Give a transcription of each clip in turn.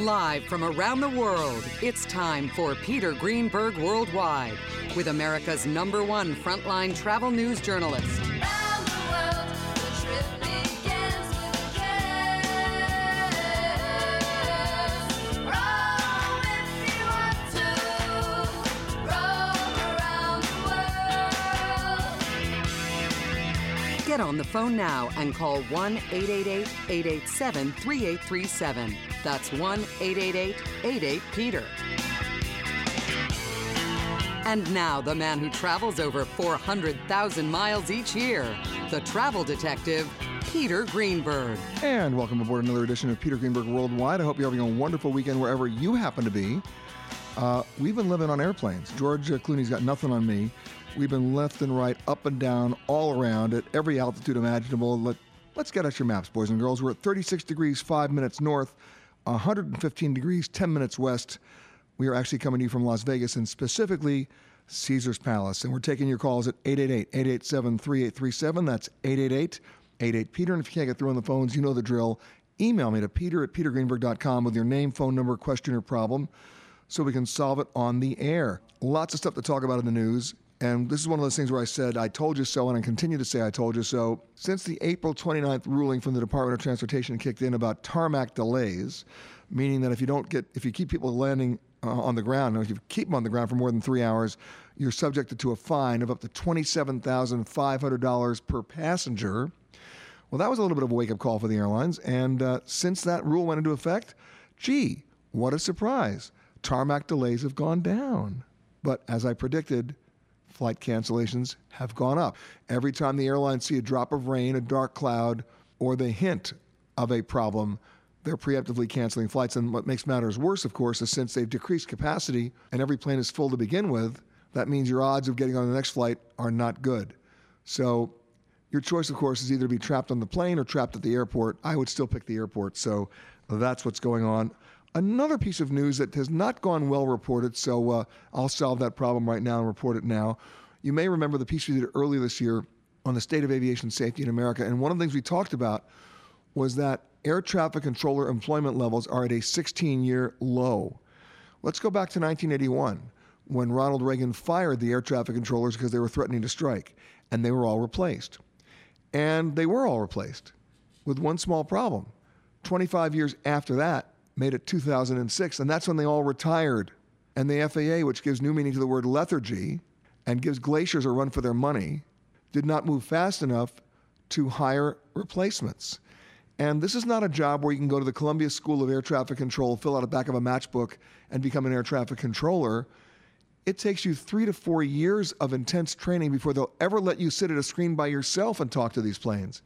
Live from around the world, it's time for Peter Greenberg Worldwide with America's #1 frontline travel news journalist. Around the world, the trip begins with a kiss. Roam if you want to, roam around the world. Get on the phone now and call 1-888-887-3837. That's 1-888-88-PETER. And now, the man who travels over 400,000 miles each year, the travel detective, Peter Greenberg. And welcome aboard another edition of Peter Greenberg Worldwide. I hope you're having a wonderful weekend wherever you happen to be. We've been living on airplanes. George Clooney's got nothing on me. We've been left and right, up and down, all around at every altitude imaginable. Let's get out your maps, boys and girls. We're at 36 degrees, 5 minutes north, 115 degrees, 10 minutes west. We are actually coming to you from Las Vegas and specifically Caesars Palace. And we're taking your calls at 888-887-3837. That's 888-88-PETER. And if you can't get through on the phones, you know the drill. Email me to peter@petergreenberg.com with your name, phone number, question, or problem so we can solve it on the air. Lots of stuff to talk about in the news. And this is one of those things where I said, I told you so, and I continue to say I told you so. Since the April 29th ruling from the Department of Transportation kicked in about tarmac delays, meaning that if you keep people landing on the ground, or if you keep them on the ground for more than 3 hours, you're subjected to a fine of up to $27,500 per passenger. Well, that was a little bit of a wake-up call for the airlines. And since that rule went into effect, gee, what a surprise. Tarmac delays have gone down. But as I predicted, flight cancellations have gone up. Every time the airlines see a drop of rain, a dark cloud, or the hint of a problem, they're preemptively canceling flights. And what makes matters worse, of course, is since they've decreased capacity and every plane is full to begin with, that means your odds of getting on the next flight are not good. So your choice, of course, is either to be trapped on the plane or trapped at the airport. I would still pick the airport. So that's what's going on. Another piece of news that has not gone well reported, so I'll solve that problem right now and report it now. You may remember the piece we did earlier this year on the state of aviation safety in America, and one of the things we talked about was that air traffic controller employment levels are at a 16-year low. Let's go back to 1981, when Ronald Reagan fired the air traffic controllers because they were threatening to strike, and they were all replaced. And they were all replaced with one small problem. 25 years after that, made it 2006, and that's when they all retired. And the FAA, which gives new meaning to the word lethargy and gives glaciers a run for their money, did not move fast enough to hire replacements. And this is not a job where you can go to the Columbia School of Air Traffic Control, fill out a back of a matchbook, and become an air traffic controller. It takes you 3 to 4 years of intense training before they'll ever let you sit at a screen by yourself and talk to these planes.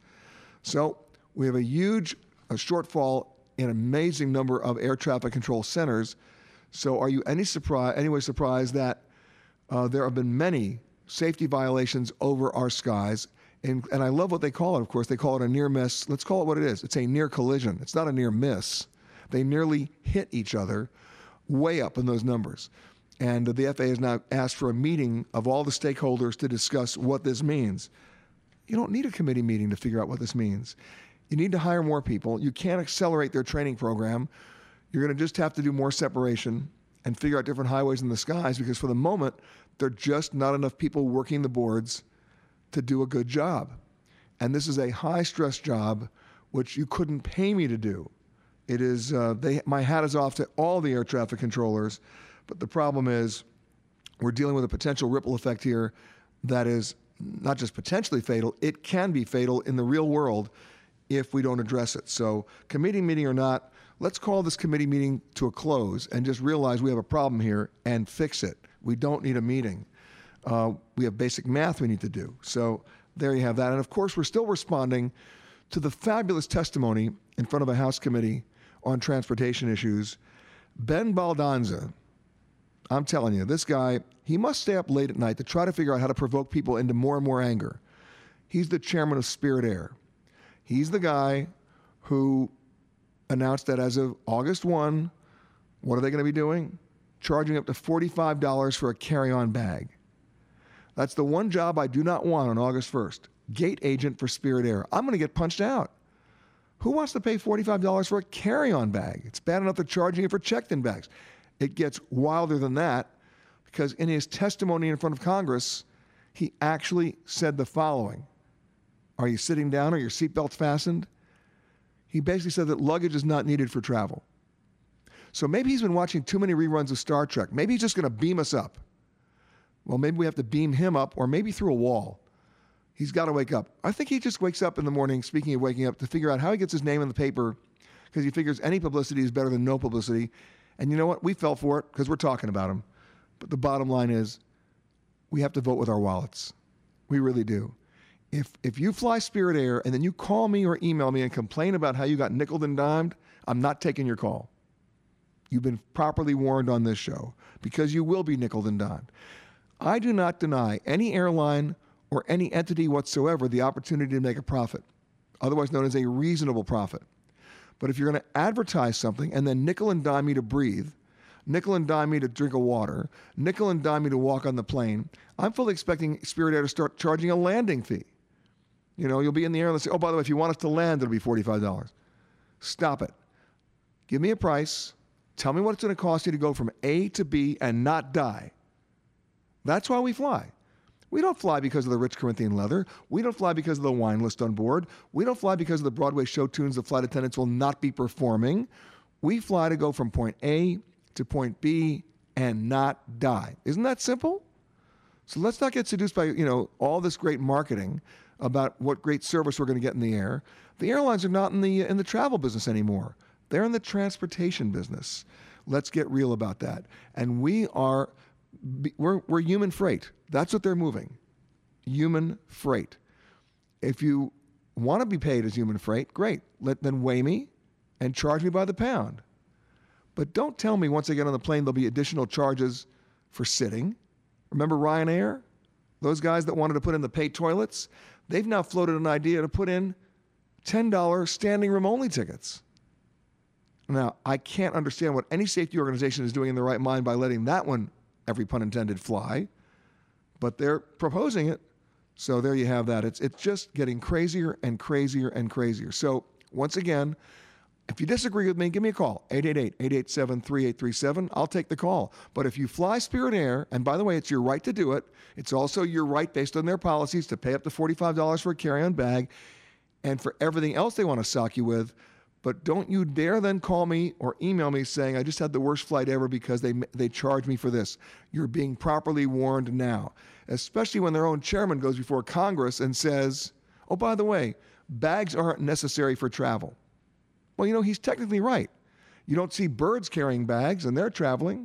So we have a huge shortfall in an amazing number of air traffic control centers. So are you anyway surprised that there have been many safety violations over our skies? And I love what they call it, of course. They call it a near miss. Let's call it what it is. It's a near collision. It's not a near miss. They nearly hit each other, way up in those numbers. And the FAA has now asked for a meeting of all the stakeholders to discuss what this means. You don't need a committee meeting to figure out what this means. You need to hire more people. You can't accelerate their training program. You're going to just have to do more separation and figure out different highways in the skies because for the moment, there are just not enough people working the boards to do a good job. And this is a high-stress job, which you couldn't pay me to do. It is, my hat is off to all the air traffic controllers, but the problem is we're dealing with a potential ripple effect here that is not just potentially fatal, it can be fatal in the real world if we don't address it. So committee meeting or not, let's call this committee meeting to a close and just realize we have a problem here and fix it. We don't need a meeting. We have basic math we need to do. So there you have that. And of course, we're still responding to the fabulous testimony in front of a House committee on transportation issues. Ben Baldanza, I'm telling you, this guy, he must stay up late at night to try to figure out how to provoke people into more and more anger. He's the chairman of Spirit Air. He's the guy who announced that as of August 1, what are they going to be doing? Charging up to $45 for a carry-on bag. That's the one job I do not want on August 1st. Gate agent for Spirit Air. I'm going to get punched out. Who wants to pay $45 for a carry-on bag? It's bad enough they're charging you for checked-in bags. It gets wilder than that because in his testimony in front of Congress, he actually said the following. Are you sitting down? Are your seatbelts fastened? He basically said that luggage is not needed for travel. So maybe he's been watching too many reruns of Star Trek. Maybe he's just going to beam us up. Well, maybe we have to beam him up or maybe through a wall. He's got to wake up. I think he just wakes up in the morning, speaking of waking up, to figure out how he gets his name in the paper because he figures any publicity is better than no publicity. And you know what? We fell for it because we're talking about him. But the bottom line is we have to vote with our wallets. We really do. If you fly Spirit Air and then you call me or email me and complain about how you got nickeled and dimed, I'm not taking your call. You've been properly warned on this show because you will be nickeled and dimed. I do not deny any airline or any entity whatsoever the opportunity to make a profit, otherwise known as a reasonable profit. But if you're going to advertise something and then nickel and dime me to breathe, nickel and dime me to drink a water, nickel and dime me to walk on the plane, I'm fully expecting Spirit Air to start charging a landing fee. You know, you'll be in the air and they'll say, oh, by the way, if you want us to land, it'll be $45. Stop it. Give me a price. Tell me what it's going to cost you to go from A to B and not die. That's why we fly. We don't fly because of the rich Corinthian leather. We don't fly because of the wine list on board. We don't fly because of the Broadway show tunes the flight attendants will not be performing. We fly to go from point A to point B and not die. Isn't that simple? So let's not get seduced by, all this great marketing about what great service we're going to get in the air. The airlines are not in the travel business anymore. They're in the transportation business. Let's get real about that. And we're human freight. That's what they're moving. Human freight. If you want to be paid as human freight, great. Then weigh me and charge me by the pound. But don't tell me once I get on the plane there'll be additional charges for sitting. Remember Ryanair? Those guys that wanted to put in the paid toilets? They've now floated an idea to put in $10 standing room only tickets. Now, I can't understand what any safety organization is doing in their right mind by letting that one, every pun intended, fly. But they're proposing it. So there you have that. It's just getting crazier and crazier and crazier. So once again, if you disagree with me, give me a call, 888-887-3837. I'll take the call. But if you fly Spirit Air, and by the way, it's your right to do it. It's also your right, based on their policies, to pay up to $45 for a carry-on bag and for everything else they want to sock you with. But don't you dare then call me or email me saying, I just had the worst flight ever because they charged me for this. You're being properly warned now, especially when their own chairman goes before Congress and says, oh, by the way, bags aren't necessary for travel. Well, he's technically right. You don't see birds carrying bags and they're traveling.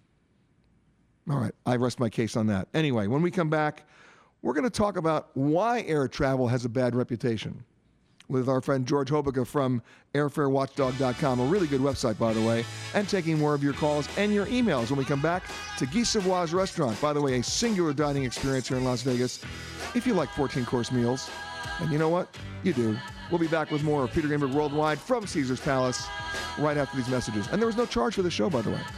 All right, I rest my case on that. Anyway, when we come back, we're going to talk about why air travel has a bad reputation with our friend George Hobica from airfarewatchdog.com, a really good website, by the way, and taking more of your calls and your emails when we come back to Guy Savoy's Restaurant. By the way, a singular dining experience here in Las Vegas if you like 14-course meals. And you know what? You do. We'll be back with more of Peter Greenberg Worldwide from Caesars Palace right after these messages. And there was no charge for the show, by the way.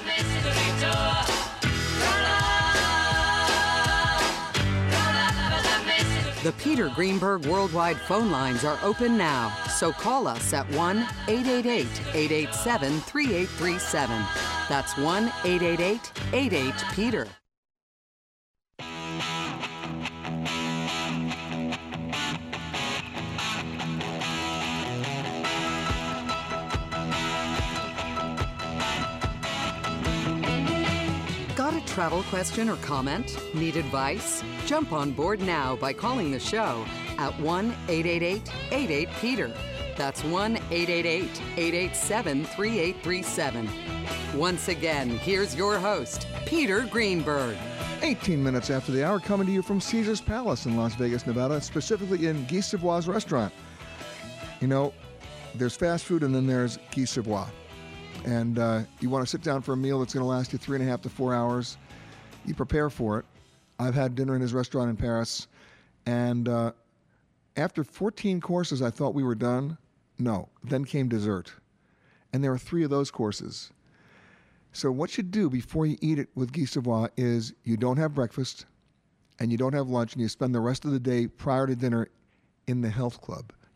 The Peter Greenberg Worldwide phone lines are open now, so call us at 1-888-887-3837. That's 1-888-88-PETER. Got a travel question or comment? Need advice? Jump on board now by calling the show at 1-888-88-PETER. That's 1-888-887-3837. Once again, here's your host, Peter Greenberg. 18 minutes after the hour, coming to you from Caesars Palace in Las Vegas, Nevada, specifically in Guy Savoy's Restaurant. There's fast food and then there's Guy Savoy. And you want to sit down for a meal that's going to last you 3.5 to 4 hours. You prepare for it. I've had dinner in his restaurant in Paris. And after 14 courses, I thought we were done. No. Then came dessert. And there were 3 of those courses. So what you do before you eat it with Guy Savoy is you don't have breakfast and you don't have lunch and you spend the rest of the day prior to dinner in the health club.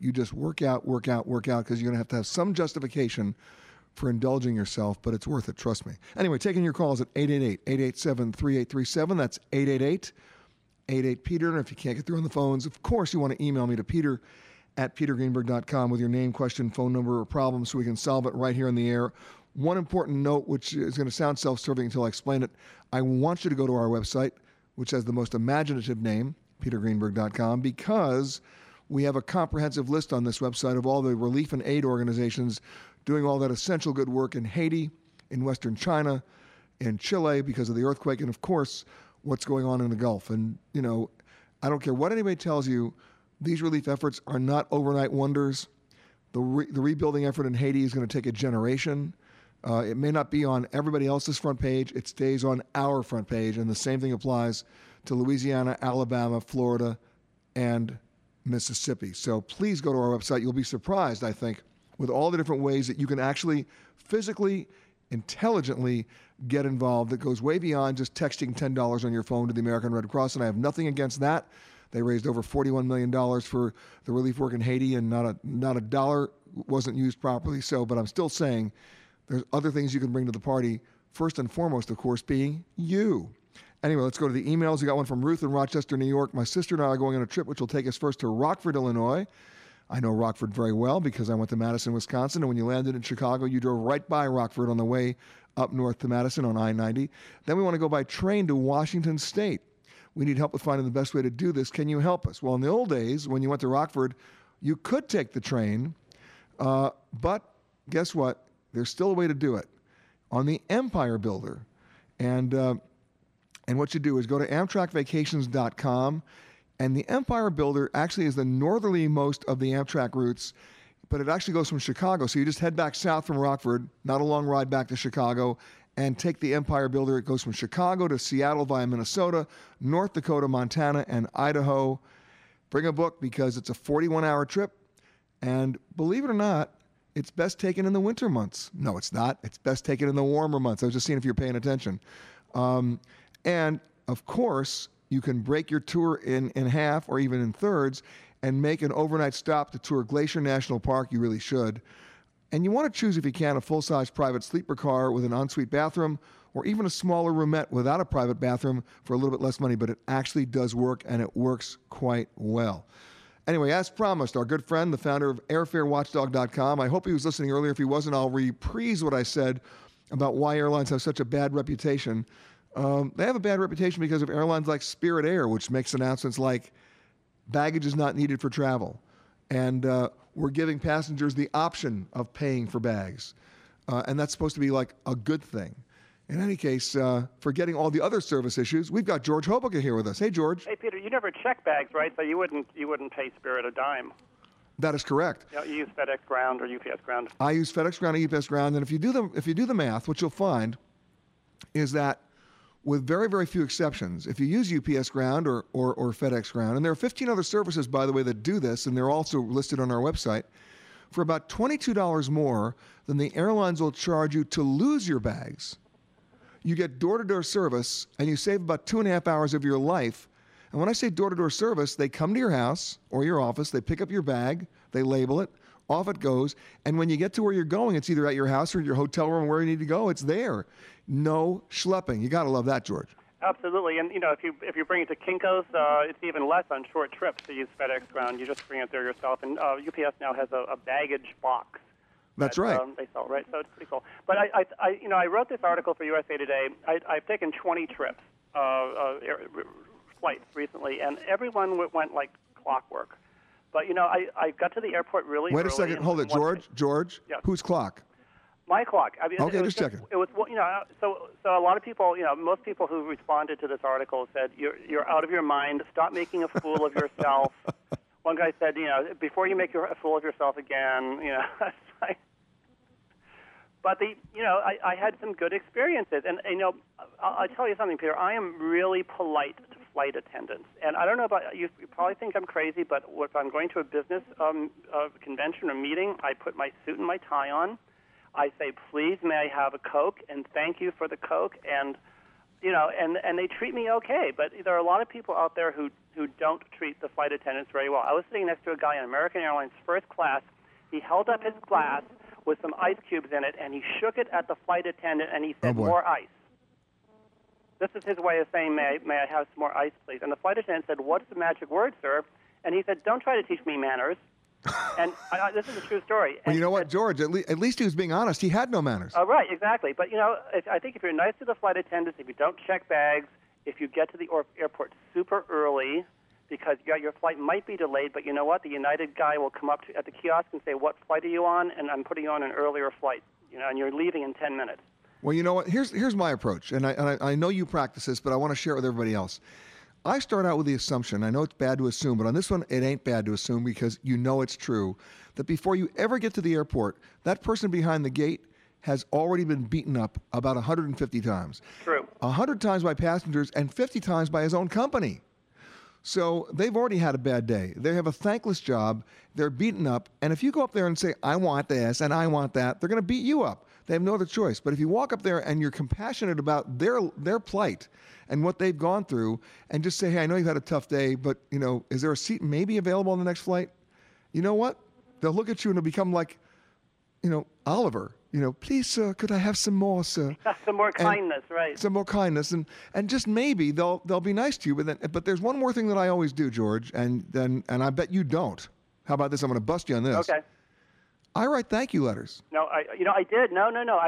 You just work out, because you're going to have some justification for indulging yourself, but it's worth it, trust me. Anyway, taking your calls at 888-887-3837. That's 888-88-PETER. And if you can't get through on the phones, of course, you want to email me to peter@petergreenberg.com with your name, question, phone number, or problem so we can solve it right here on the air. One important note, which is going to sound self-serving until I explain it. I want you to go to our website, which has the most imaginative name, petergreenberg.com, because we have a comprehensive list on this website of all the relief and aid organizations doing all that essential good work in Haiti, in Western China, in Chile because of the earthquake, and of course, what's going on in the Gulf. And, you know, I don't care what anybody tells you, these relief efforts are not overnight wonders. The rebuilding effort in Haiti is going to take a generation. It may not be on everybody else's front page. It stays on our front page, and the same thing applies to Louisiana, Alabama, Florida, and Mississippi. So please go to our website. You'll be surprised, I think, with all the different ways that you can actually physically, intelligently get involved. That goes way beyond just texting $10 on your phone to the American Red Cross, and I have nothing against that. They raised over $41 million for the relief work in Haiti, and not a dollar wasn't used properly. So, but I'm still saying there's other things you can bring to the party. First and foremost, of course, being you. Anyway, let's go to the emails. We got one from Ruth in Rochester, New York. My sister and I are going on a trip which will take us first to Rockford, Illinois. I know Rockford very well because I went to Madison, Wisconsin, and when you landed in Chicago, you drove right by Rockford on the way up north to Madison on I-90. Then we want to go by train to Washington State. We need help with finding the best way to do this. Can you help us? Well, in the old days, when you went to Rockford, you could take the train, but guess what? There's still a way to do it on the Empire Builder. And what you do is go to AmtrakVacations.com, and the Empire Builder actually is the northerlymost of the Amtrak routes, but it actually goes from Chicago. So you just head back south from Rockford, not a long ride back to Chicago, and take the Empire Builder. It goes from Chicago to Seattle via Minnesota, North Dakota, Montana, and Idaho. Bring a book because it's a 41-hour trip, and believe it or not, it's best taken in the winter months. No, it's not. It's best taken in the warmer months. I was just seeing if you're paying attention. And, of course, you can break your tour in half or even in thirds and make an overnight stop to tour Glacier National Park. You really should. And you want to choose, if you can, a full-size private sleeper car with an ensuite bathroom or even a smaller roomette without a private bathroom for a little bit less money, but it actually does work, and it works quite well. Anyway, as promised, our good friend, the founder of airfarewatchdog.com, I hope he was listening earlier. If he wasn't, I'll reprise what I said about why airlines have such a bad reputation. They have a bad reputation because of airlines like Spirit Air, which makes announcements like baggage is not needed for travel. And we're giving passengers the option of paying for bags. And that's supposed to be like a good thing. In any case, forgetting all the other service issues, we've got George Hoboka here with us. Hey, George. Hey, Peter, you never check bags, right? So you wouldn't pay Spirit a dime. That is correct. You use FedEx Ground or UPS Ground. I use FedEx Ground and UPS Ground, and if you do the math, what you'll find is that with very, very few exceptions, if you use UPS Ground or FedEx Ground, and there are 15 other services, by the way, that do this, and they're also listed on our website, for about $22 more than the airlines will charge you to lose your bags, you get door-to-door service, and you save about 2.5 hours of your life. And when I say door-to-door service, they come to your house or your office, they pick up your bag, they label it, off it goes, and when you get to where you're going, it's either at your house or your hotel room, where you need to go, it's there. No schlepping. You got to love that, George. Absolutely, and if you bring it to Kinko's, it's even less on short trips to use FedEx Ground. You just bring it there yourself, and UPS now has a baggage box. That's right. They sell, right? So it's pretty cool. But I wrote this article for USA Today. I've taken 20 trips, flights recently, and everyone went like clockwork. But I got to the airport really early. Wait a second. Hold it, George. Yeah. Whose clock? My clock. I mean, okay, just checking. It was, so a lot of people, most people who responded to this article said, you're out of your mind. Stop making a fool of yourself. One guy said, before you make a fool of yourself again, But I had some good experiences, and I'll tell you something, Peter. I am really polite to flight attendants, and I don't know about you. You probably think I'm crazy, but if I'm going to a business convention or meeting, I put my suit and my tie on. I say, please, may I have a Coke, and thank you for the Coke, and you know, and they treat me okay. But there are a lot of people out there who don't treat the flight attendants very well. I was sitting next to a guy on American Airlines first class. He held up his glass with some ice cubes in it, and he shook it at the flight attendant, and he said, boy. "More ice." This is his way of saying, may I have some more ice, please? And the flight attendant said, "What's the magic word, sir?" And he said, "Don't try to teach me manners." And this is a true story. Well, And you know he what, said, George? At least he was being honest. He had no manners. Oh, right, exactly. But, you know, I think if you're nice to the flight attendants, if you don't check bags, if you get to the airport super early, because your flight might be delayed, but you know what? The United guy will come up at the kiosk and say, "What flight are you on?" And I'm putting you on an earlier flight, you know, and you're leaving in 10 minutes. Well, you know what? Here's my approach, and I know you practice this, but I want to share it with everybody else. I start out with the assumption, I know it's bad to assume, but on this one, it ain't bad to assume because you know it's true, that before you ever get to the airport, that person behind the gate has already been beaten up about 150 times. True. 100 times by passengers and 50 times by his own company. So they've already had a bad day. They have a thankless job. They're beaten up. And if you go up there and say, "I want this and I want that," they're going to beat you up. They have no other choice. But if you walk up there and you're compassionate about their plight and what they've gone through and just say, "Hey, I know you've had a tough day, but, you know, is there a seat maybe available on the next flight?" You know what? They'll look at you and it'll become like, you know, Oliver. You know, "Please, sir, could I have some more, sir?" Some more kindness, right. Some more kindness, and just maybe they'll be nice to you. But there's one more thing that I always do, George, and I bet you don't. How about this? I'm going to bust you on this. Okay. I write thank you letters. No, I did. No.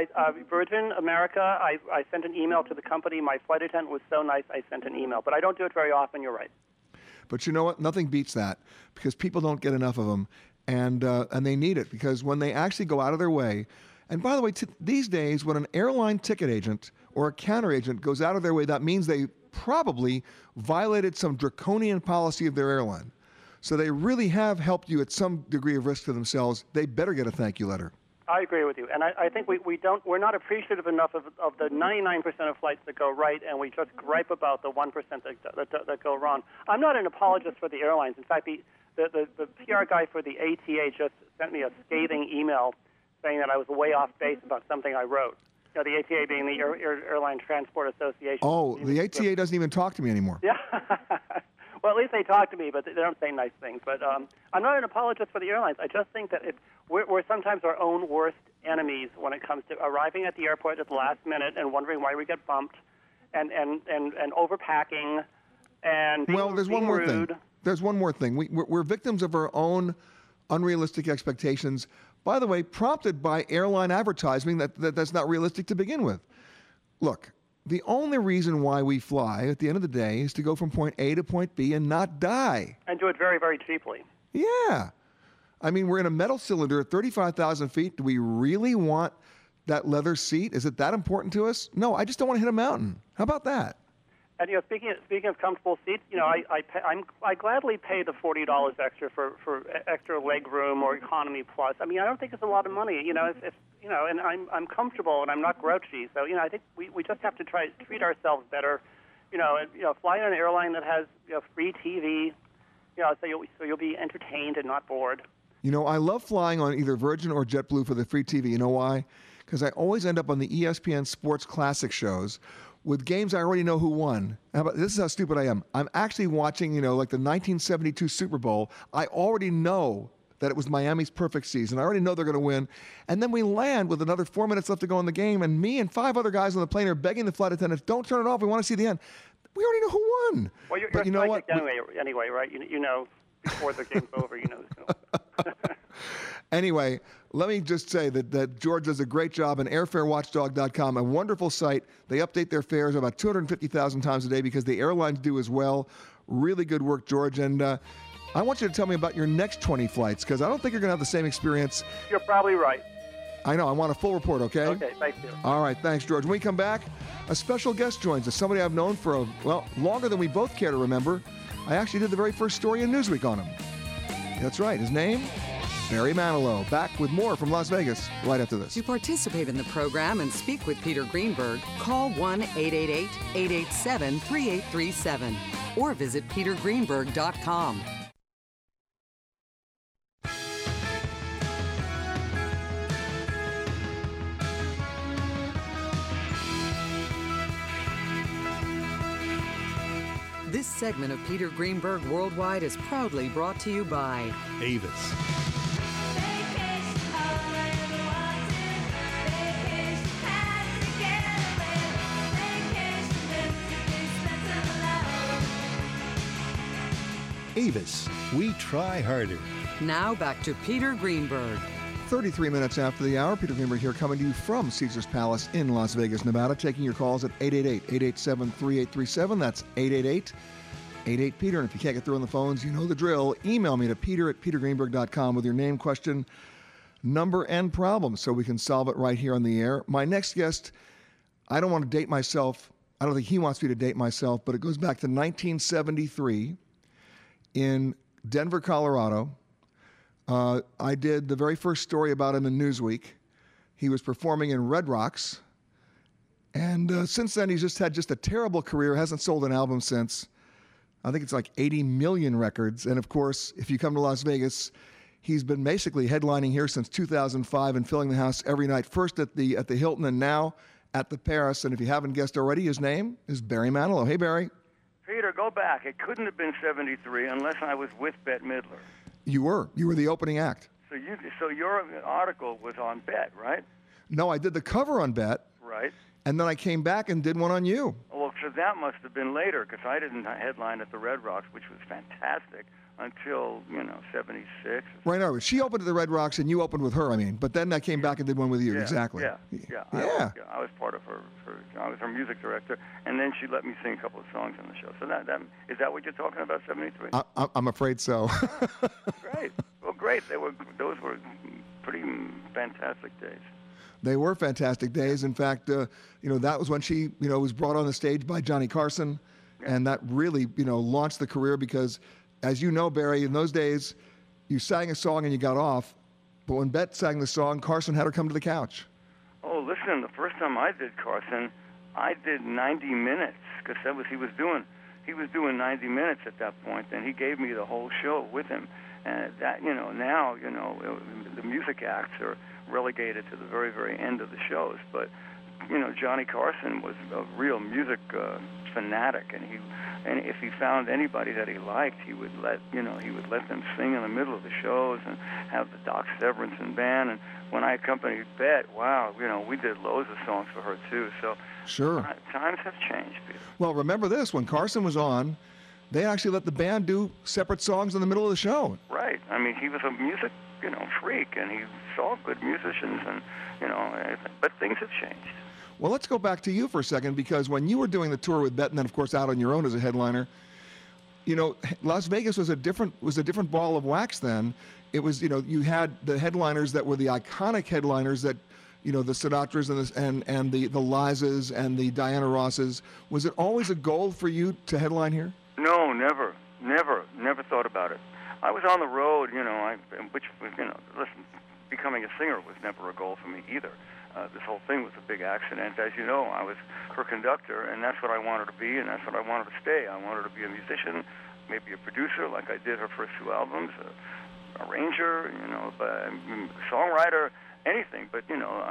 Virgin America, I sent an email to the company. My flight attendant was so nice, I sent an email. But I don't do it very often, you're right. But you know what? Nothing beats that because people don't get enough of them, and they need it because when they actually go out of their way. And by the way, these days, when an airline ticket agent or a counter agent goes out of their way, that means they probably violated some draconian policy of their airline. So they really have helped you at some degree of risk to themselves. They better get a thank you letter. I agree with you, and I think we're not appreciative enough of the 99% of flights that go right, and we just gripe about the 1% that go wrong. I'm not an apologist for the airlines. In fact, the PR guy for the ATA just sent me a scathing email saying that I was way off base about something I wrote. You know, the ATA being the Airline Transport Association. Oh, the ATA doesn't even talk to me anymore. Yeah. Well, at least they talk to me, but they don't say nice things. But I'm not an apologist for the airlines. I just think that we're sometimes our own worst enemies when it comes to arriving at the airport at the last minute and wondering why we get bumped, and overpacking, and being, Well, there's one being more rude. thing. There's one more thing. We're victims of our own unrealistic expectations. By the way, prompted by airline advertising that's not realistic to begin with. Look, the only reason why we fly at the end of the day is to go from point A to point B and not die. And do it very, very cheaply. Yeah. I mean, we're in a metal cylinder at 35,000 feet. Do we really want that leather seat? Is it that important to us? No, I just don't want to hit a mountain. How about that? And you know, speaking of comfortable seats, you know, I gladly pay the $40 extra for extra leg room or economy plus. I mean, I don't think it's a lot of money. You know, if you know, and I'm comfortable and I'm not grouchy. So you know, I think we just have to try to treat ourselves better. You know, and fly on an airline that has free TV. You know, so you'll be entertained and not bored. You know, I love flying on either Virgin or JetBlue for the free TV. You know why? Because I always end up on the ESPN Sports Classic shows with games I already know who won. This is how stupid I am. I'm actually watching, like the 1972 Super Bowl. I already know that it was Miami's perfect season. I already know they're going to win. And then we land with another 4 minutes left to go in the game, and me and 5 other guys on the plane are begging the flight attendants, don't turn it off. We want to see the end. We already know who won. Well, you're but you know what? Anyway, right? You know, before the game's over, you know. Anyway, let me just say that George does a great job on airfarewatchdog.com, a wonderful site. They update their fares about 250,000 times a day because the airlines do as well. Really good work, George. And I want you to tell me about your next 20 flights because I don't think you're going to have the same experience. You're probably right. I know. I want a full report, okay? Okay, thank you. All right, thanks, George. When we come back, a special guest joins us, somebody I've known for, longer than we both care to remember. I actually did the very first story in Newsweek on him. That's right. His name? Barry Manilow. Back with more from Las Vegas right after this. To participate in the program and speak with Peter Greenberg, call 1-888-887-3837 or visit petergreenberg.com. segment of Peter Greenberg Worldwide is proudly brought to you by Avis. Vacation, all I ever wanted. Vacation, had to get away. Vacation, live to be spent alone. Avis. We try harder. Now back to Peter Greenberg. 33 minutes after the hour, Peter Greenberg here coming to you from Caesars Palace in Las Vegas, Nevada, taking your calls at 888-887-3837. That's 888-88-PETER. And if you can't get through on the phones, you know the drill. Email me to peter@petergreenberg.com with your name, question, number, and problem so we can solve it right here on the air. My next guest, I don't want to date myself. I don't think he wants me to date myself, but it goes back to 1973 in Denver, Colorado. I did the very first story about him in Newsweek. He was performing in Red Rocks. And since then, he's just had a terrible career, hasn't sold an album since. I think it's like 80 million records. And of course, if you come to Las Vegas, he's been basically headlining here since 2005 and filling the house every night, first at the Hilton and now at the Paris. And if you haven't guessed already, his name is Barry Manilow. Hey, Barry. Peter, go back. It couldn't have been 73 unless I was with Bette Midler. You were the opening act. So your article was on Bette, right? No, I did the cover on Bette. Right. And then I came back and did one on you. Well, so that must have been later because I didn't headline at the Red Rocks, which was fantastic, until 76. Right, no, she opened at the Red Rocks and you opened with her, I mean. But then I came back and did one with you, exactly. Yeah. I was part of her. I was her music director, and then she let me sing a couple of songs on the show. So that is that what you're talking about, 73? I'm afraid so. Great. Well, great. Those were pretty fantastic days. They were fantastic days. In fact, that was when she, was brought on the stage by Johnny Carson, and that really, launched the career because, as you know, Barry, in those days, you sang a song and you got off, but when Bette sang the song, Carson had her come to the couch. Oh, listen, the first time I did Carson, I did 90 minutes because that was he was doing 90 minutes at that point, and he gave me the whole show with him. And that, now, the music acts are relegated to the very, very end of the shows. But, Johnny Carson was a real music fanatic, and if he found anybody that he liked, he would let them sing in the middle of the shows and have the Doc Severinsen band. And when I accompanied Bette, wow, we did loads of songs for her too. So sure, times have changed, Peter. Well, remember this: when Carson was on, they actually let the band do separate songs in the middle of the show. Right. I mean, he was a music, freak, and he saw good musicians, and but things have changed. Well, let's go back to you for a second, because when you were doing the tour with Bette, and then of course out on your own as a headliner, Las Vegas was a different ball of wax then. It was, you had the headliners that were the iconic headliners that, the Sinatras and the Lizas and the Diana Rosses. Was it always a goal for you to headline here? No, never thought about it. I was on the road, listen, becoming a singer was never a goal for me either. This whole thing was a big accident. As you know, I was her conductor, and that's what I wanted to be, and that's what I wanted to stay. I wanted to be a musician, maybe a producer, like I did her first two albums, arranger, songwriter, anything. But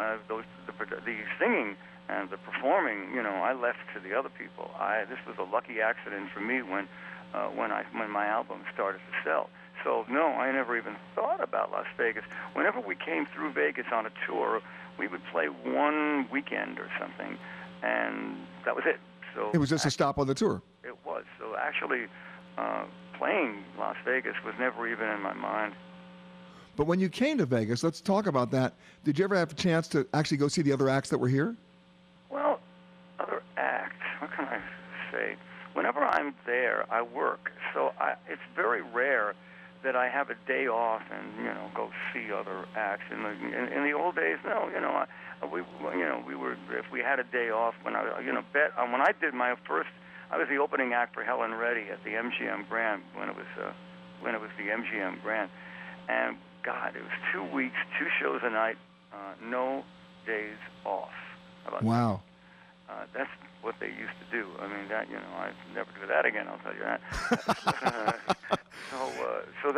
the singing and the performing, I left to the other people. This was a lucky accident for me when my album started to sell. So no, I never even thought about Las Vegas. Whenever we came through Vegas on a tour, we would play one weekend or something, and that was it. So it was just a stop on the tour. It was. So actually, playing Las Vegas was never even in my mind. But when you came to Vegas, let's talk about that. Did you ever have a chance to actually go see the other acts that were here? Well, other acts, what can I say? Whenever I'm there, I work. So it's very rare that I have a day off and go see other acts. In the old days, no, we were, if we had a day off when when I did my first, I was the opening act for Helen Reddy at the MGM Grand when it was the MGM Grand, and God, it was 2 weeks, 2 shows a night, no days off. Wow. That's what they used to do. I mean, I'd never do that again, I'll tell you that. So there were no days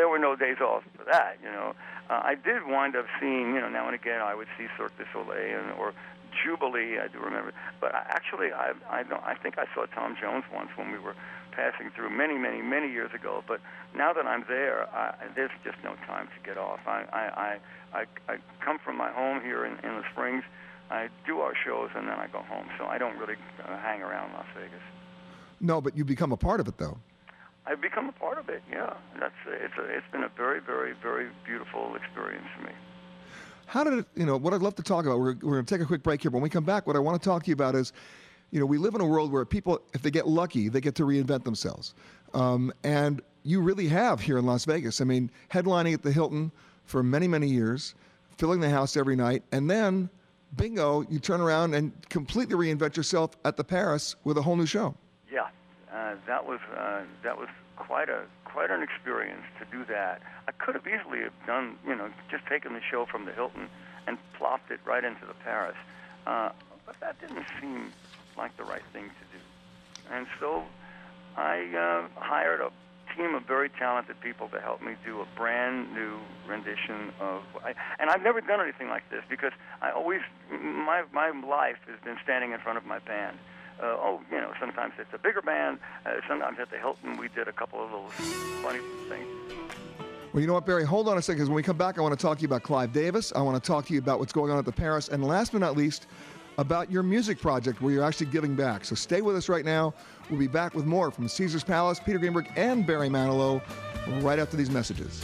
pays off for that, you know. I did wind up seeing, you know, now and again I would see Cirque du Soleil or Jubilee, I do remember. But I think I saw Tom Jones once when we were passing through many years ago. But now that I'm there, there's just no time to get off. I come from my home here in the Springs. I do our shows and then I go home. So I don't really hang around Las Vegas. No, but you become a part of it, though. I've become a part of it. Yeah, it's been a very, very, very beautiful experience for me. How did it, you know, what I'd love to talk about, we're going to take a quick break here, but when we come back, what I want to talk to you about is, you know, we live in a world where people, if they get lucky, they get to reinvent themselves. And you really have here in Las Vegas. I mean, headlining at the Hilton for many years, filling the house every night, and then, bingo, you turn around and completely reinvent yourself at the Paris with a whole new show. Yeah, that was quite an experience to do that. I could have easily have done, you know, just taken the show from the Hilton and plopped it right into the Paris, but that didn't seem like the right thing to do. And so I hired a team of very talented people to help me do a brand new rendition of, and I've never done anything like this because my life has been standing in front of my band. You know, sometimes it's a bigger band. Sometimes at the Hilton, we did a couple of little funny things. Well, you know what, Barry? Hold on a second, because when we come back, I want to talk to you about Clive Davis. I want to talk to you about what's going on at the Paris. And last but not least, about your music project where you're actually giving back. So stay with us right now. We'll be back with more from Caesars Palace, Peter Greenberg, and Barry Manilow right after these messages.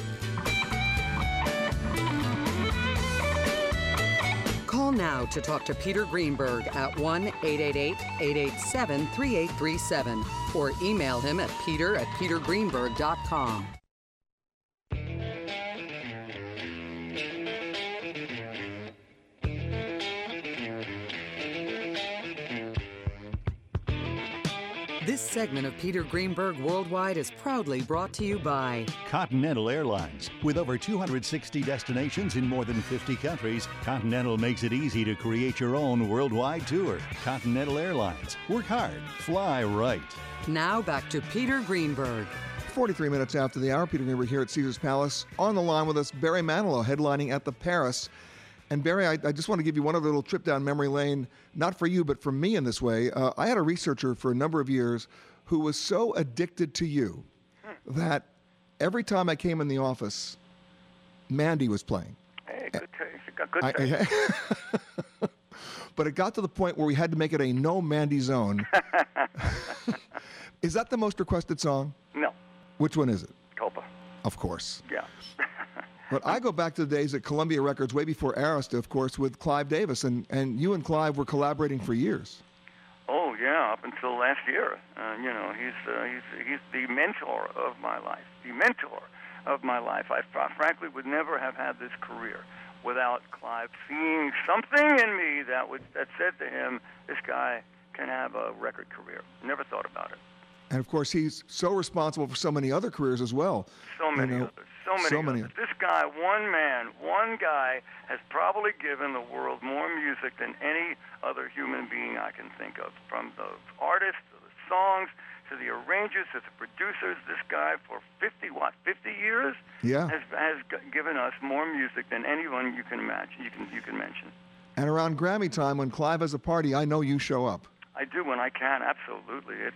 Call now to talk to Peter Greenberg at 1-888-887-3837 or email him at peter@petergreenberg.com. This segment of Peter Greenberg Worldwide is proudly brought to you by Continental Airlines. With over 260 destinations in more than 50 countries, Continental makes it easy to create your own worldwide tour. Continental Airlines. Work hard. Fly right. Now back to Peter Greenberg. 43 minutes after the hour, Peter Greenberg here at Caesars Palace. On the line with us, Barry Manilow, headlining at the Paris. And Barry, I just want to give you one other little trip down memory lane, not for you, but for me in this way. I had a researcher for a number of years who was so addicted to you that every time I came in the office, Mandy was playing. Hey, good taste. You got good taste. But it got to the point where we had to make it a no Mandy zone. Is that the most requested song? No. Which one is it? Copa. Of course. Yeah. But I go back to the days at Columbia Records, way before Arista, of course, with Clive Davis, and you and Clive were collaborating for years. Oh yeah, up until last year. You know, he's the mentor of my life. The mentor of my life. I frankly would never have had this career without Clive seeing something in me that said to him, this guy can have a record career. Never thought about it. And of course, he's so responsible for so many other careers as well. So many others. So many others. This guy, one guy, has probably given the world more music than any other human being I can think of. From the artists, to the songs, to the arrangers, to the producers. This guy, for 50 years, has given us more music than anyone you can imagine. You can mention. And around Grammy time, when Clive has a party, I know you show up. I do when I can. Absolutely. It's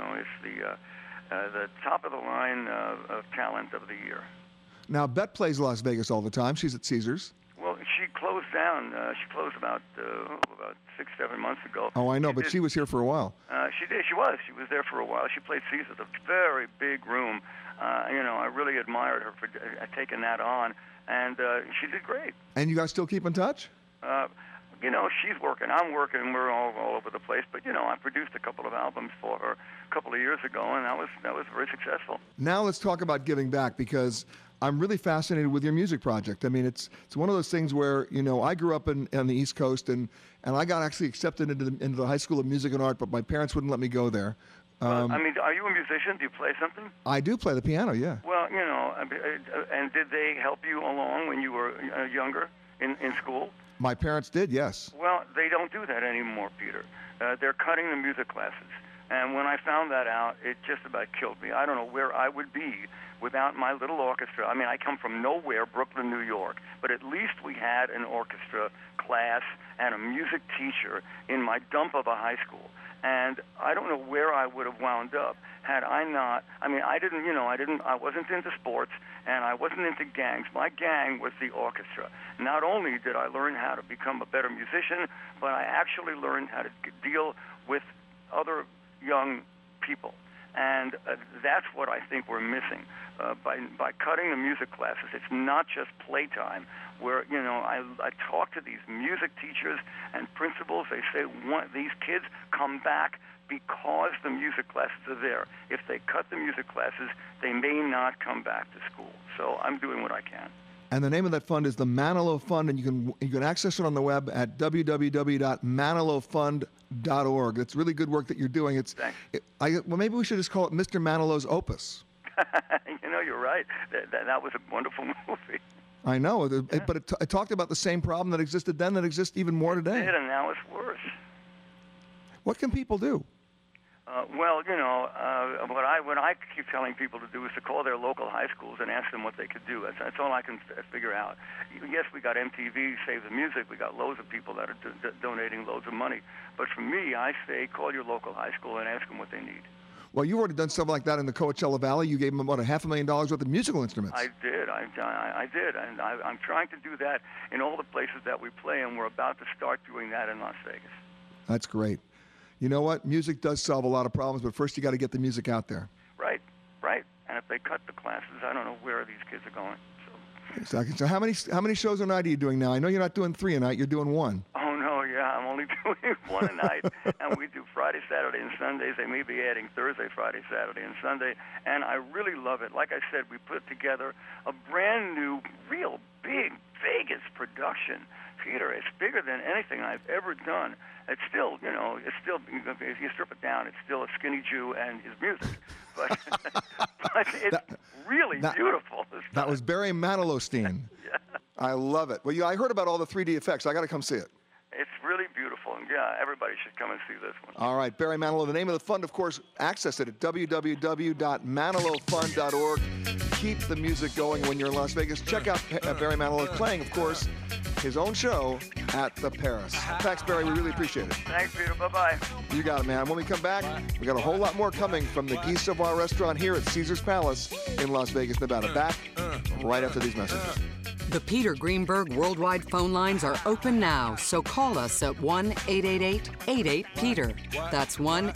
the top of the line of talent of the year. Now, Bet plays Las Vegas all the time. She's at Caesars. Well, she closed down. She closed about 6-7 months ago. Oh, I know, but she was here for a while. She did. She was there for a while. She played Caesars, a very big room. I really admired her for taking that on, and she did great. And you guys still keep in touch? She's working. I'm working. We're all over the place. But I produced a couple of albums for her a couple of years ago, and that was very successful. Now let's talk about giving back, because I'm really fascinated with your music project. I mean, it's one of those things where I grew up on the East Coast, and I got actually accepted into the High School of Music and Art, but my parents wouldn't let me go there. Are you a musician? Do you play something? I do play the piano. Yeah. Well, and did they help you along when you were younger in school? My parents did, yes. Well, they don't do that anymore, Peter. They're cutting the music classes. And when I found that out, it just about killed me. I don't know where I would be without my little orchestra. I mean, I come from nowhere, Brooklyn, New York, but at least we had an orchestra class and a music teacher in my dump of a high school. And I don't know where I would have wound up had I not. I mean, I wasn't into sports, and I wasn't into gangs. My gang was the orchestra. Not only did I learn how to become a better musician, but I actually learned how to deal with other young people. And that's what I think we're missing. By cutting the music classes, it's not just playtime. Where, I talk to these music teachers and principals. They say these kids come back because the music classes are there. If they cut the music classes, they may not come back to school. So I'm doing what I can. And the name of that fund is the Manilow Fund, and you can access it on the web at www.manilowfund.org. It's really good work that you're doing. Thanks. Well, maybe we should just call it Mr. Manilow's Opus. You're right. That was a wonderful movie. I know, but it talked about the same problem that existed then that exists even more today. It did, and now it's worse. What can people do? What I keep telling people to do is to call their local high schools and ask them what they could do. That's all I can figure out. Yes, we got MTV, Save the Music. We got loads of people that are donating loads of money. But for me, I say call your local high school and ask them what they need. Well, you've already done stuff like that in the Coachella Valley. You gave them about $500,000 worth of musical instruments. I did. I did. And I'm trying to do that in all the places that we play, and we're about to start doing that in Las Vegas. That's great. You know what? Music does solve a lot of problems, but first you got to get the music out there. Right. And if they cut the classes, I don't know where these kids are going. Exactly. So how many shows a night are you doing now? I know you're not doing 3 a night. You're doing 1. Oh, no, yeah. I'm only doing 1 a night. And we do Friday, Saturday, and Sundays. They may be adding Thursday, Friday, Saturday, and Sunday. And I really love it. Like I said, we put together a brand new, real big Vegas production. Peter, it's bigger than anything I've ever done. It's still, if you strip it down, it's still a skinny Jew and his music. But, but it's really beautiful. That was Barry Manilowstein. Yeah. I love it. Well, I heard about all the 3D effects. I got to come see it. It's really beautiful, and yeah, everybody should come and see this one. All right, Barry Manilow. The name of the fund, of course, access it at www.manilowfund.org. Keep the music going when you're in Las Vegas. Check out Barry Manilow playing, of course, his own show at the Paris. Thanks, Barry. We really appreciate it. Thanks, Peter. Bye-bye. You got it, man. When we come back, we got a whole lot more coming from the Guy Savoy restaurant here at Caesars Palace in Las Vegas, Nevada. Back right after these messages. The Peter Greenberg Worldwide phone lines are open now, so call us at 1-888-88-PETER. That's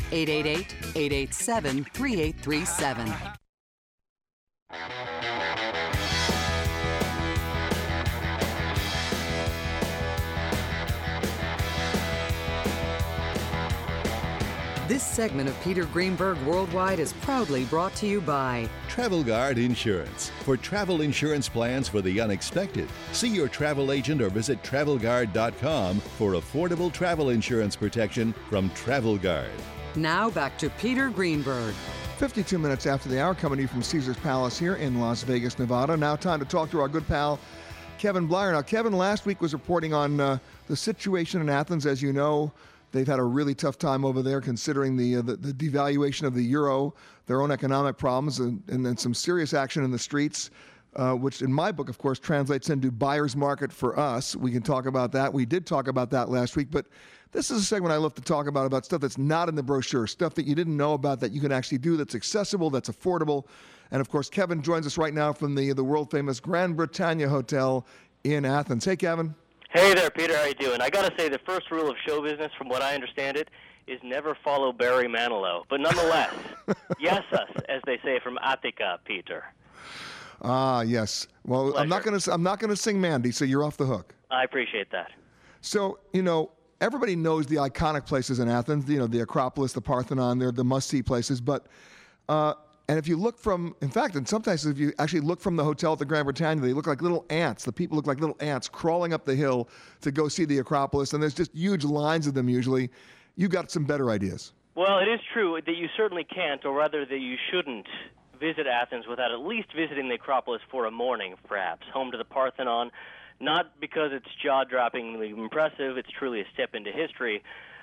1-888-887-3837. This segment of Peter Greenberg Worldwide is proudly brought to you by Travel Guard Insurance. For travel insurance plans for the unexpected, see your travel agent or visit TravelGuard.com for affordable travel insurance protection from Travel Guard. Now back to Peter Greenberg. 52 minutes after the hour, coming to you from Caesars Palace here in Las Vegas, Nevada. Now time to talk to our good pal, Kevin Blyer. Now, Kevin last week was reporting on the situation in Athens. As you know, they've had a really tough time over there considering the devaluation of the euro, their own economic problems, and then some serious action in the streets, which in my book, of course, translates into buyer's market for us. We can talk about that. We did talk about that last week, but this is a segment I love to talk about stuff that's not in the brochure, stuff that you didn't know about that you can actually do, that's accessible, that's affordable. And, of course, Kevin joins us right now from the world-famous Grand Britannia Hotel in Athens. Hey, Kevin. Hey there, Peter. How you doing? I got to say, the first rule of show business, from what I understand it, is never follow Barry Manilow. But nonetheless, yes, us, as they say from Attica, Peter. Ah, yes. Well, Pleasure. I'm not gonna sing Mandy, so you're off the hook. I appreciate that. So, everybody knows the iconic places in Athens. The Acropolis, the Parthenon. They're the must-see places. But and if you look and sometimes if you actually look from the hotel at the Grand Britannia, they look like little ants. The people look like little ants crawling up the hill to go see the Acropolis, and there's just huge lines of them usually. You got some better ideas. Well, it is true that you certainly can't, or rather that you shouldn't, visit Athens without at least visiting the Acropolis for a morning, perhaps, home to the Parthenon, not because it's jaw-droppingly impressive, it's truly a step into history,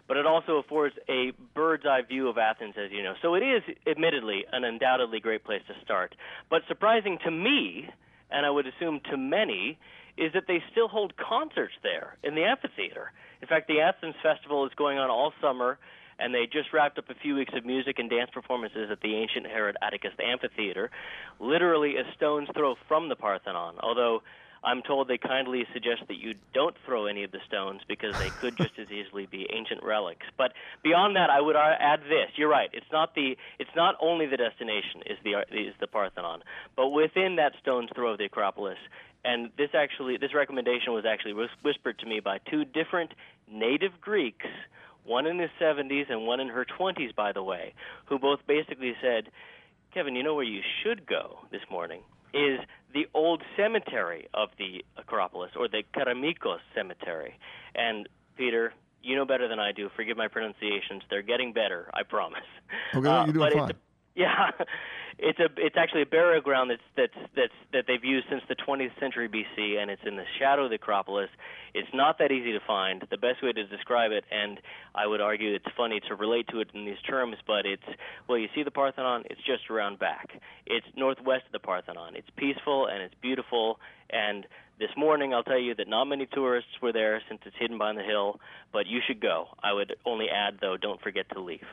but it also affords a bird's eye view of Athens, as you know. So it is, admittedly, an undoubtedly great place to start. But surprising to me, and I would assume to many, is that they still hold concerts there in the amphitheater. In fact, the Athens Festival is going on all summer, and they just wrapped up a few weeks of music and dance performances at the ancient Herod Atticus Amphitheater, literally a stone's throw from the Parthenon, although I'm told they kindly suggest that you don't throw any of the stones because they could just as easily be ancient relics. But beyond that, I would add this. You're right. It's not only the destination is the Parthenon, but within that stone's throw of the Acropolis. And this recommendation was actually whispered to me by two different native Greeks, one in his 70s and one in her 20s, by the way, who both basically said, Kevin, you know where you should go this morning is the old cemetery of the Acropolis, or the Keramikos Cemetery. And, Peter, you know better than I do. Forgive my pronunciations. They're getting better, I promise. Okay, you're doing fine. It's actually a burial ground that they've used since the 20th century BC, and it's in the shadow of the Acropolis. It's not that easy to find. The best way to describe it, and I would argue it's funny to relate to it in these terms, but you see the Parthenon, it's just around back. It's northwest of the Parthenon. It's peaceful and it's beautiful, and this morning I'll tell you that not many tourists were there since it's hidden behind the hill, but you should go. I would only add, though, don't forget to leave.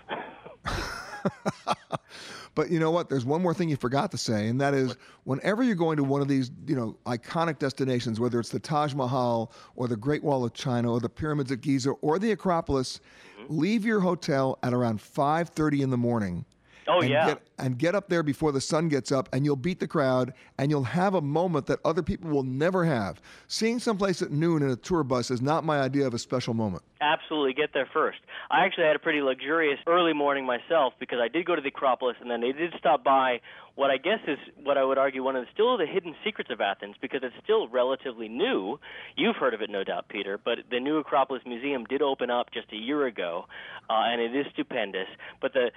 But you know what? There's one more thing you forgot to say, and that is whenever you're going to one of these, iconic destinations, whether it's the Taj Mahal or the Great Wall of China or the Pyramids at Giza or the Acropolis, leave your hotel at around 5:30 in the morning. Oh, yeah. Get up there before the sun gets up, and you'll beat the crowd, and you'll have a moment that other people will never have. Seeing someplace at noon in a tour bus is not my idea of a special moment. Absolutely. Get there first. I actually had a pretty luxurious early morning myself because I did go to the Acropolis, and then they did stop by what I guess is what I would argue one of the hidden secrets of Athens, because it's still relatively new. You've heard of it, no doubt, Peter, but the new Acropolis Museum did open up just a year ago, and it is stupendous. But the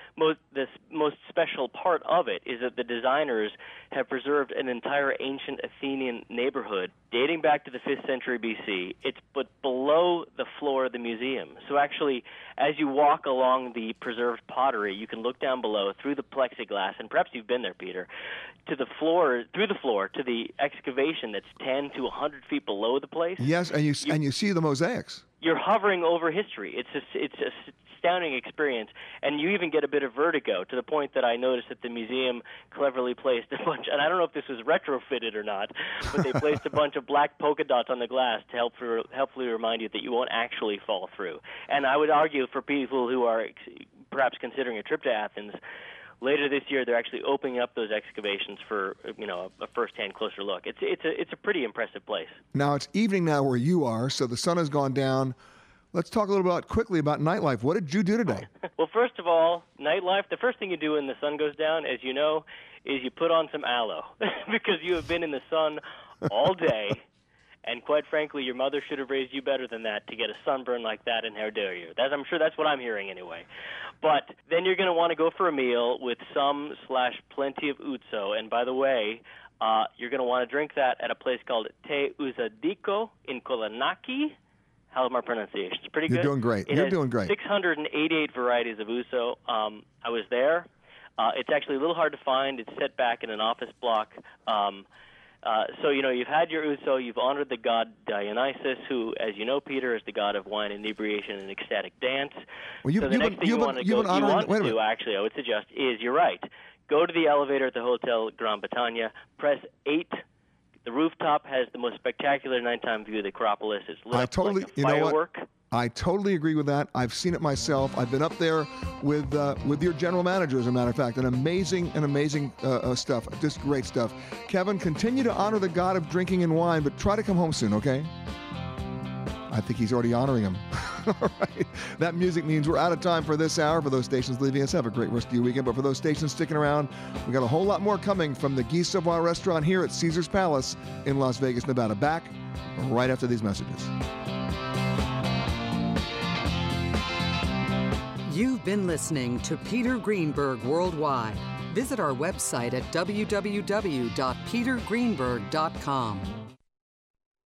most special part of it is that the designers have preserved an entire ancient Athenian neighborhood dating back to the 5th century BC. It's but below the floor of the museum. So actually, as you walk along the preserved pottery, you can look down below through the plexiglass, and perhaps you've been there, Peter, to the floor, through the floor, to the excavation that's 10 to 100 feet below the place. Yes, and you see the mosaics. You're hovering over history. It's a astounding experience, and you even get a bit of vertigo, to the point that I noticed that the museum cleverly placed a bunch, and I don't know if this was retrofitted or not, but they placed a bunch of black polka dots on the glass to helpfully remind you that you won't actually fall through. And I would argue for people who are perhaps considering a trip to Athens, later this year they're actually opening up those excavations for a first-hand closer look. It's a pretty impressive place. Now it's evening now where you are, so the sun has gone down. Let's talk a little bit quickly about nightlife. What did you do today? Well, first of all, nightlife, the first thing you do when the sun goes down, as you know, is you put on some aloe because you have been in the sun all day, and quite frankly, your mother should have raised you better than that to get a sunburn like that, and how dare you. I'm sure that's what I'm hearing anyway. But then you're going to want to go for a meal with some/plenty of ouzo, and by the way, you're going to want to drink that at a place called Te Uzadiko in Kolonaki. How's my pronunciation? It's pretty good. You're doing great. You're doing great. 688 varieties of ouzo. I was there. It's actually a little hard to find. It's set back in an office block. So, you've had your ouzo. You've honored the god Dionysus, who, as you know, Peter, is the god of wine, inebriation, and ecstatic dance. Well, so the next thing you want to do, actually, I would suggest, is, you're right, go to the elevator at the Hotel Grand Bretagne, press 8. The rooftop has the most spectacular nighttime view of the Acropolis. It's lit up like a firework. I totally agree with that. I've seen it myself. I've been up there with your general manager, as a matter of fact. Amazing stuff. Just great stuff. Kevin, continue to honor the god of drinking and wine, but try to come home soon, okay? I think he's already honoring him. All right. That music means we're out of time for this hour. For those stations leaving us, have a great rest of your weekend. But for those stations sticking around, we got a whole lot more coming from the Guy Savoy restaurant here at Caesars Palace in Las Vegas, Nevada. Back right after these messages. You've been listening to Peter Greenberg Worldwide. Visit our website at www.petergreenberg.com.